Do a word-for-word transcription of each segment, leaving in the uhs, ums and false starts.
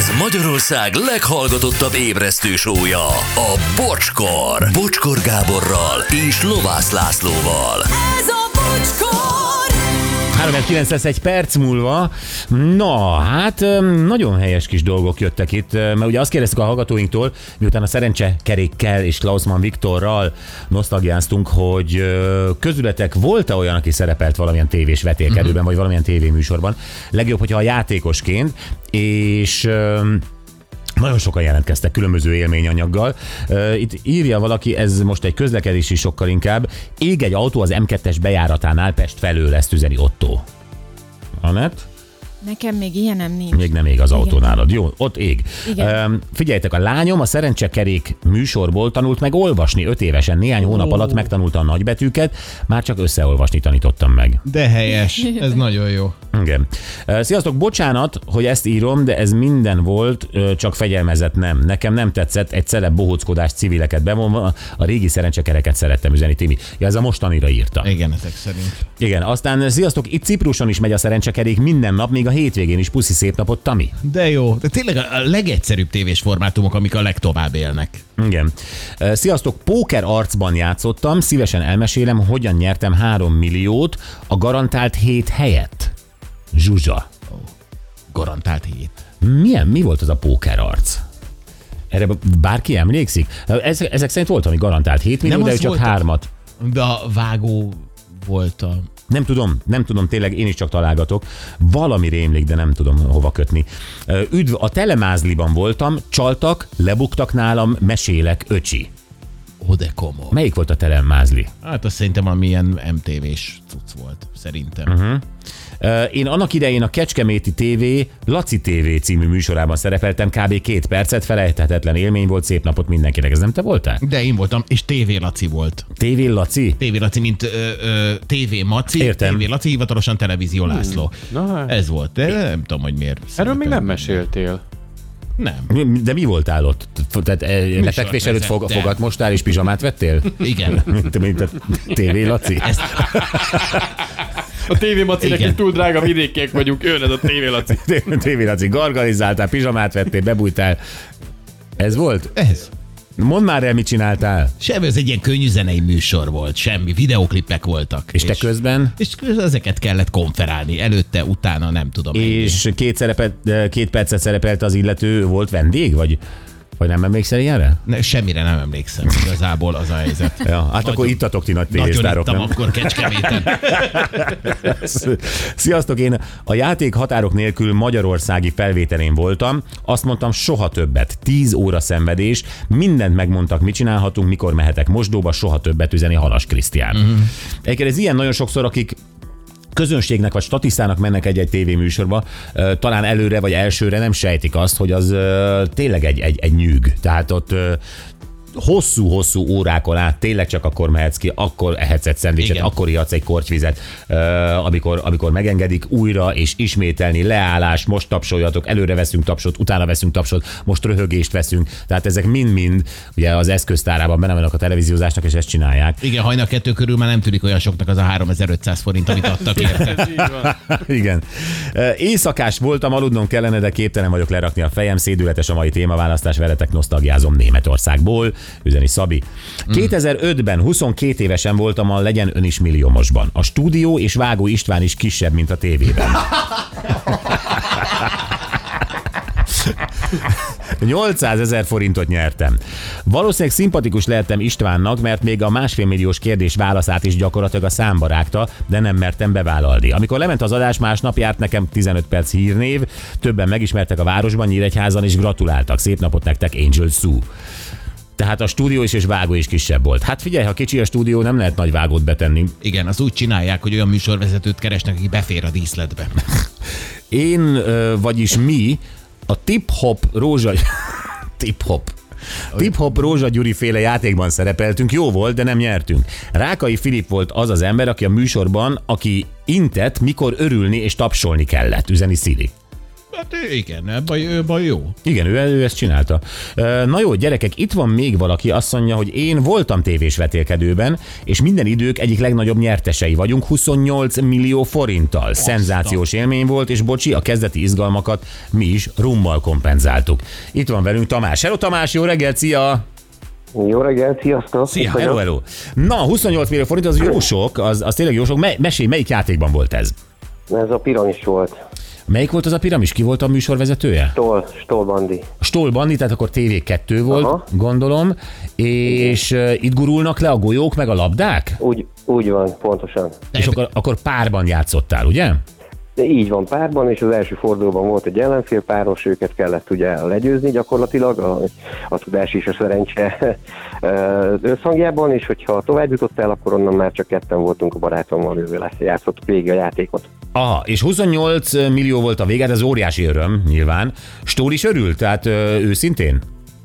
Ez Magyarország leghallgatottabb ébresztő show-ja, a Bocskor. Bocskor Gáborral és Lovász Lászlóval. Ez a Bocskor! három kilenc lesz egy perc múlva. Na, hát nagyon helyes kis dolgok jöttek itt, mert ugye azt kérdeztük a hallgatóinktól, miután a szerencsekerékkel és Klausmann Viktorral nosztalgiáztunk, hogy közületek volt-e olyan, aki szerepelt valamilyen tévés vetélkedőben, uh-huh. vagy valamilyen tévéműsorban. Legjobb, hogyha a játékosként, és... nagyon sokan jelentkeztek különböző élményanyaggal. Itt írja valaki, ez most egy közlekedési sokkal inkább. Ég egy autó az em kettes bejáratánál Pest felől, ezt üzeni Otto. Anett? Nekem még ilyenem nincs. Még nem ég az autó nálad. Jó, ott ég. Igen. Figyeljetek, a lányom a szerencsekerék műsorból tanult meg olvasni öt évesen. Néhány hónap alatt megtanulta a nagybetűket, már csak összeolvasni tanítottam meg. De helyes, ez nagyon jó. Igen. Sziasztok, bocsánat, hogy ezt írom, de ez minden volt, csak fegyelmezett nem. Nekem nem tetszett egy celeb bohóckodás civileket bevonva, a régi szerencsekereket szerettem üzeni, Timi. Ja, ez a mostanira írta. Igen, ezek szerint. Igen, aztán sziasztok, itt Cipruson is megy a szerencsekerék minden nap, még a hétvégén is. Puszi, szép napot, Tami. De jó, de tényleg a legegyszerűbb tévés formátumok, amik a legtovább élnek. Igen. Sziasztok, póker arcban játszottam, szívesen elmesélem, hogyan nyertem három milliót a garantált hét helyett. Zsuzsa. Oh, garantált hét. Milyen, mi volt az a póker arc? Erre bárki emlékszik? Ezek, ezek szerint volt, ami garantált hét millió, de csak hármat. De a vágó volt a... Nem tudom, nem tudom, tényleg én is csak találgatok. Valami rémlik, de nem tudom hova kötni. Üdv, a Telemázliban voltam, csaltak, lebuktak nálam, mesélek, öcsi. Ó, de komoly. Melyik volt a Telemázli? Hát azt szerintem amilyen em té vés cucc volt, szerintem. Uh-huh. Én annak idején a Kecskeméti té vé, Laci té vé című műsorában szerepeltem, kb. két percet, felejthetetlen élmény volt, szép napot mindenkinek. Ez nem te voltál? De én voltam, és té vé Laci volt. té vé Laci? té vé Laci, mint ö, ö, té vé Maci, Értem. té vé Laci, hivatalosan Televízió László. Na, hát. Ez volt, de nem tudom, hogy miért. Erről még nem meséltél. Nem. De mi voltál ott? Tehát lefekvés előtt fog, fogat mostál és pizsamát vettél? Igen. Mint, mint a té vé Laci? Ezt... A té vé Maci neki túl drága, vidékiek vagyunk, ő ez a té vé Laci. té vé Laci, gargalizáltál, pizsamát vettél, bebújtál. Ez volt? Ez. Mondd már el, mit csináltál. Semmi, ez egy ilyen könnyű zenei műsor volt, semmi, videóklipek voltak. És, és te közben? És ezeket kellett konferálni, előtte, utána, nem tudom. És két, szerepet, két percet szerepelt az illető, volt vendég, vagy... Vagy nem emlékszel ilyenre? Ne, semmire nem emlékszem, igazából az a helyzet. Ja, hát nagyon, akkor ittatok ti nagy tévésztárok, nagyon nem? ittam akkor Kecskeméten. Sziasztok, én a játék határok nélkül magyarországi felvételén voltam. Azt mondtam, soha többet. Tíz óra szenvedés. Mindent megmondtak, mit csinálhatunk, mikor mehetek mosdóba, soha többet üzeni Halas Krisztián. Uh-huh. Egyébként ez ilyen nagyon sokszor, akik közönségnek vagy statisztának mennek egy-egy tévéműsorba, talán előre vagy elsőre nem sejtik azt, hogy az tényleg egy, egy, egy nyűg. Tehát ott hosszú-hosszú órákon át tényleg csak akkor mehetsz ki, akkor ehetsz egy szendvicset, igen. akkor ihatsz egy kortyvizet, amikor, amikor megengedik újra és ismételni, leállás, most tapsoljatok, előre veszünk tapsot, utána veszünk tapsot, most röhögést veszünk. Tehát ezek mind-mind ugye az eszköztárában benne vannak a televíziózásnak, és ezt csinálják. Igen, hajnal kettő körül már nem tűnik olyan soknak az a háromezer-ötszáz forint, amit adtak érte. Igen. Éjszakás voltam, aludnom kellene, de képtelen vagyok lerakni a fejem, szédületes a mai témaválasztás, veletek nosztalgiázom Németországból. Üzeni Szabi. kétezer-ötben huszonkét évesen voltam a Legyen Ön is milliómosban. A stúdió és Vágó István is kisebb, mint a tévében. nyolcszázezer forintot nyertem. Valószínűleg szimpatikus lehettem Istvánnak, mert még a másfél milliós kérdés válaszát is gyakorlatilag a számba rágta, de nem mertem bevállalni. Amikor lement az adás, másnap járt nekem tizenöt perc hírnév, többen megismertek a városban, Nyíregyházan is gratuláltak. Szép napot nektek, Angel Sue. Tehát a stúdió is és Vágó is kisebb volt. Hát figyelj, ha kicsi a stúdió, nem lehet nagy Vágót betenni. Igen, azt úgy csinálják, hogy olyan műsorvezetőt keresnek, aki befér a díszletbe. Én, vagyis mi, a Tip-Hop Rózsa... Tip-Hop. Tip-Hop Rózsa Gyuri féle játékban szerepeltünk, jó volt, de nem nyertünk. Rákai Filip volt az az ember, aki a műsorban, aki intett, mikor örülni és tapsolni kellett, üzeni Szili. Hát igen, baj, ő baj jó. Igen, ő, ő ezt csinálta. Na jó, gyerekek, itt van még valaki, azt mondja, hogy én voltam tévés vetélkedőben, és minden idők egyik legnagyobb nyertesei vagyunk, huszonnyolc millió forinttal. Szenzációs élmény volt, és bocsi, a kezdeti izgalmakat mi is rummal kompenzáltuk. Itt van velünk Tamás. Hello Tamás, jó reggelt, szia! Jó reggelt, sziasztok! Szia, Hello, hello. Na, huszonnyolc millió forint, az jó sok, az, az tényleg jó sok. Me- mesélj, melyik játékban volt ez? Ez a piramis volt. Melyik volt az a piramis? Ki volt a műsorvezetője? Stoll, Stoll Bandi. A Stoll Bandi, tehát akkor té vé kettő volt, Aha. gondolom, és uh, itt gurulnak le a golyók meg a labdák? Úgy, úgy van, pontosan. És akkor, akkor párban játszottál, ugye? De így van, párban, és az első fordulóban volt egy ellenfél páros, őket kellett ugye legyőzni gyakorlatilag, a, a tudás és a szerencse az összhangjában, és hogyha tovább jutottál, akkor onnan már csak ketten voltunk a barátommal, ővel játszottuk végig a játékot. Aha, és huszonnyolc millió volt a vége, ez óriási öröm, nyilván. Stól is örült, tehát ö, őszintén?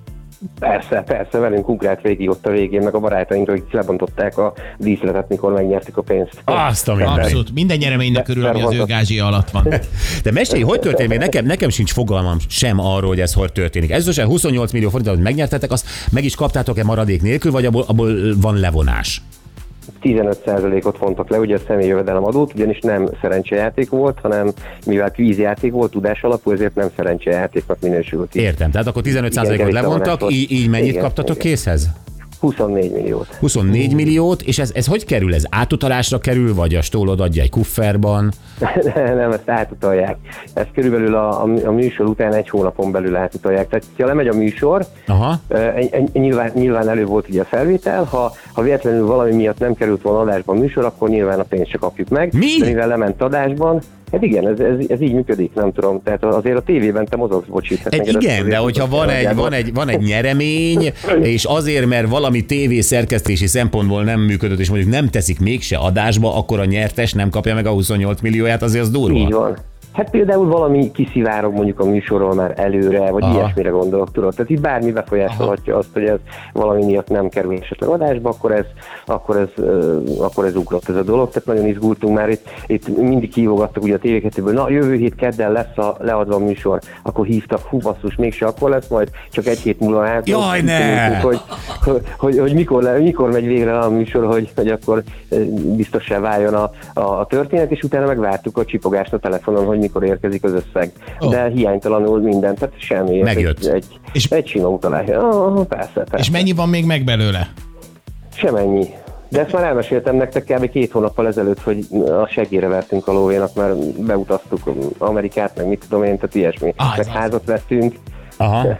Persze, persze, velünk ugrált végig ott a végén, meg a barátaink, akik lebontották a díszletet, mikor megnyertük a pénzt. Azt a mindenit. Abszolút, minden nyereménynek körül, ami az ő gázsia alatt van. De mesélj, hogy történik? Még nekem, nekem sincs fogalmam sem arról, hogy ez hogy történik. Ez most huszonnyolc millió forintot megnyertetek, azt meg is kaptátok-e maradék nélkül, vagy abból, abból van levonás? tizenöt százalékot vontak le, ugye a személyi jövedelemadót, ugyanis nem szerencsejáték volt, hanem mivel kvízjáték volt, tudás alapú, ezért nem szerencsejátéknak minősült. Értem, tehát akkor tizenöt százalékot Igen, levontak, így, így mennyit igen, kaptatok igen. készhez? huszonnégy milliót. huszonnégy milliót, és ez, ez hogy kerül? Ez átutalásra kerül, vagy a stólod adja egy kufferban? Nem, ezt átutalják. Ez körülbelül a, a, a műsor után egy hónapon belül átutalják. Tehát, ha lemegy a műsor, Aha. e, e, nyilván, nyilván elő volt ugye a felvétel, ha, ha véletlenül valami miatt nem került volna adásban a műsor, akkor nyilván a pénzt se kapjuk meg. Mi? De mivel lement adásban, hát igen, ez, ez, ez így működik, nem tudom. Tehát azért a tévében te mozogsz, bocsi. Egy, igen, de hogyha van egy, van, egy, van egy nyeremény, és azért, mert valami tévészerkesztési szempontból nem működött, és mondjuk nem teszik mégse adásba, akkor a nyertes nem kapja meg a huszonnyolc millióját, azért az durva. Így van. Hát például valami kiszivárog mondjuk a műsorról már előre, vagy Aha. ilyesmire gondolok, tudod. Tehát itt bármi befolyásolhatja azt, hogy ez valami miatt nem kerül esetleg adásba, akkor ez, akkor ez, uh, akkor ez ugrott ez a dolog. Tehát nagyon izgultunk már, itt, itt mindig hívogattak ugye a té vé kettőből, na jövő hét kedden lesz a leadva a műsor, akkor hívtak, hú basszus, mégse akkor lesz, majd csak egy hét múlva át. Jaj, ne! Hogy, hogy, hogy, hogy mikor, le, mikor megy végre a műsor, hogy, hogy akkor biztossá váljon a, a, a történet, és utána megvártuk a csipogást a telefonon, hogy mikor érkezik az összeg. Oh. De hiánytalanul minden, tehát semmi. Megjött. Egy, egy, És- egy sima utalás. Oh, persze, persze. És mennyi van még meg belőle? Semennyi. De ezt már elmeséltem nektek kb. két hónappal ezelőtt, hogy a seggére vertünk a lóvénak, mert beutaztuk Amerikát, meg mit tudom én, tehát ilyesmi. Ah, meg ez házat vettünk. Aha.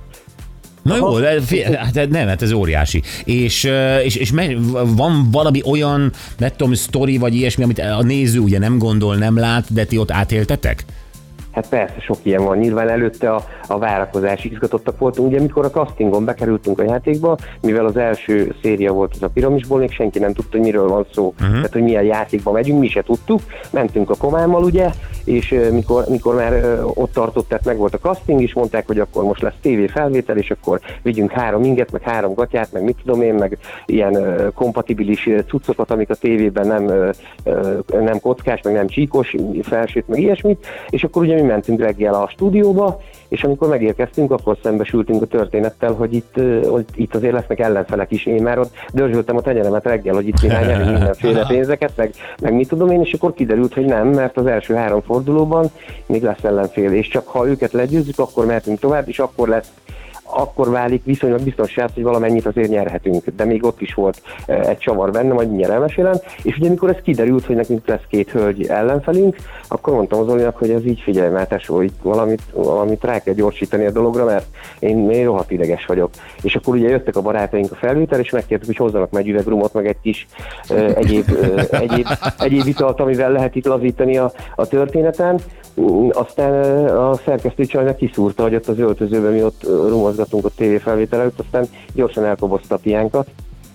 Na jó, de, fi- hát nem, hát ez óriási. És, és, és me- van valami olyan, nem tudom, sztori vagy ilyesmi, amit a néző ugye nem gondol, nem lát, de ti ott átéltetek? Hát persze, sok ilyen van. Nyilván előtte a, a várakozás izgatottak voltunk. Ugye, mikor a castingon bekerültünk a játékba, mivel az első széria volt az a piramisból, még senki nem tudta, hogy miről van szó. Uh-huh. Tehát, hogy milyen játékba megyünk, mi se tudtuk. Mentünk a komámmal, ugye, és uh, mikor, mikor már uh, ott tartott, tehát meg volt a casting, és mondták, hogy akkor most lesz tévé felvétel, és akkor vigyünk három inget, meg három gatyát, meg mit tudom én, meg ilyen uh, kompatibilis cuccokat, amik a tévében nem, uh, uh, nem kockás, meg nem csíkos felsőt, meg ilyesmit, és akkor ugye mi mentünk reggel a stúdióba, és amikor megérkeztünk, akkor szembesültünk a történettel, hogy itt, hogy itt azért lesznek ellenfelek is. Én már ott dörzsöltem a tenyeremet reggel, hogy itt kéne nyerni mindenféle pénzeket, meg, meg mit tudom én, és akkor kiderült, hogy nem, mert az első három fordulóban még lesz ellenfél, és csak ha őket legyőzzük, akkor mehetünk tovább, és akkor lesz akkor válik viszonylag biztonság, hogy valamennyit azért nyerhetünk. De még ott is volt egy csavar benne, majd mindjárt elmesélem. És ugye amikor ez kiderült, hogy nekünk lesz két hölgy ellenfelünk, akkor mondtam az Olinak, hogy ez így figyelj már tesó, itt valamit, valamit rá kell gyorsítani a dologra, mert én, én rohadt ideges vagyok. És akkor ugye jöttek a barátaink a felvétel, és megkértük, hogy hozzanak meg üvegrumot, meg egy kis uh, egyéb, uh, egyéb, egyéb italt, amivel lehet itt lazítani a, a történeten. Aztán a szerkesztő csajnak kiszúrta, hogy ott az öltözőben mi ott rumozgatunk a tévéfelvétel előtt, aztán gyorsan elkobozta a piánkat.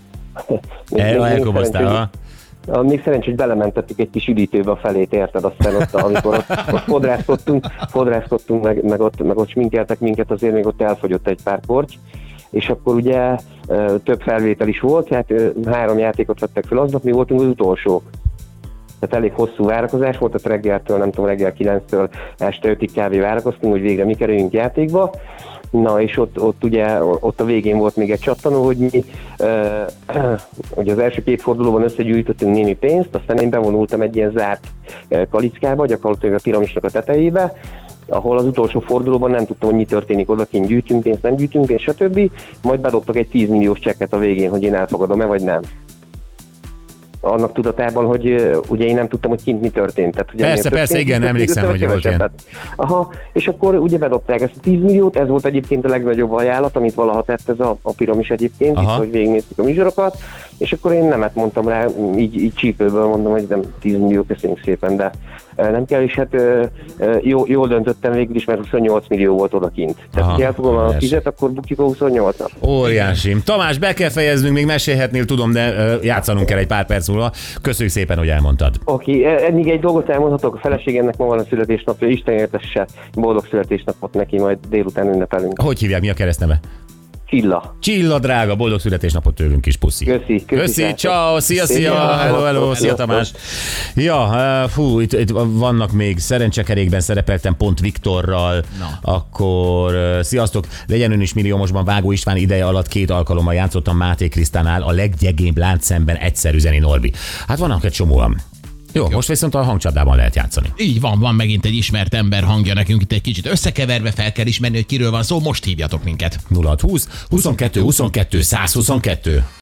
El, elkoboztál, ha? Még szerencsé, hogy belementettük egy kis üdítőbe a felét, érted? Aztán ott, amikor ott, ott fodrászkodtunk, fodrászkodtunk meg, meg, ott, meg ott sminkeltek minket, azért még ott elfogyott egy pár korty. És akkor ugye több felvétel is volt, hát három játékot vettek fel aznap, mi voltunk az utolsók. Tehát elég hosszú várakozás volt, tehát reggeltől, nem tudom, reggel kilenctől este ötig kb. Várakoztunk, hogy végre mi kerüljünk játékba. Na, és ott, ott ugye, ott a végén volt még egy csattanó, hogy mi uh, ugye az első két fordulóban összegyűjtöttünk némi pénzt, aztán én bevonultam egy ilyen zárt uh, kalickába, gyakorlatilag a piramisnak a tetejébe, ahol az utolsó fordulóban nem tudtam, hogy mi történik, odakint gyűjtünk pénzt, nem gyűjtünk pénzt, stb. Majd bedobtak egy tíz milliós csekket a végén, hogy én elfogadom-e, vagy nem. Annak tudatában, hogy uh, ugye én nem tudtam, hogy kint mi történt. Tehát, ugye Persze, persze, igen, emlékszem, hogy volt ilyen. Aha, és akkor ugye bedobták ezt a tíz milliót, ez volt egyébként a legnagyobb ajánlat, amit valaha tett ez a, a piramis egyébként, itt, hogy végignéztük a műsorokat, és akkor én nemet mondtam rá, így, így csípőből mondom, hogy nem tíz millió, köszönjük szépen, de nem kell, és hát jó, jól döntöttem végül is, mert huszonnyolc millió volt odakint. Tehát, ha elfogom a tízet, akkor bukjuk a huszonnyolcat. Óriási. Tamás, be kell fejeznünk, még mesélhetnél, tudom, de játszanunk kell egy pár perc múlva. Köszönjük szépen, hogy elmondtad. Oké, okay. Még egy dolgot elmondhatok, a feleségemnek ma van a születésnapja, Isten értesse, boldog születésnapot neki, majd délután ünnepelünk. Hogy hívják, mi a keresztneve? Csilla. Csilla, drága, boldog születésnapot tőlünk is, puszi. Köszi, köszi. Köszi, ciao, szia, szia, hello, hello, szia Tamás. Ja, fú, itt, itt vannak még szerencsekerékben szerepeltem pont Viktorral, no. Akkor sziasztok, legyen ön is milliómosban Vágó István ideje alatt két alkalommal játszottam Máté Krisztánál, a leggyengébb láncszemben egyszer üzeni Norbi. Hát vannak egy csomóan. Jó, Jó, most viszont a hangcsapdában lehet játszani. Így van, van megint egy ismert ember hangja nekünk itt egy kicsit összekeverve, fel kell ismerni, hogy kiről van szó, most hívjatok minket. nulla hat húsz huszonkettő huszonkettő száz huszonkettő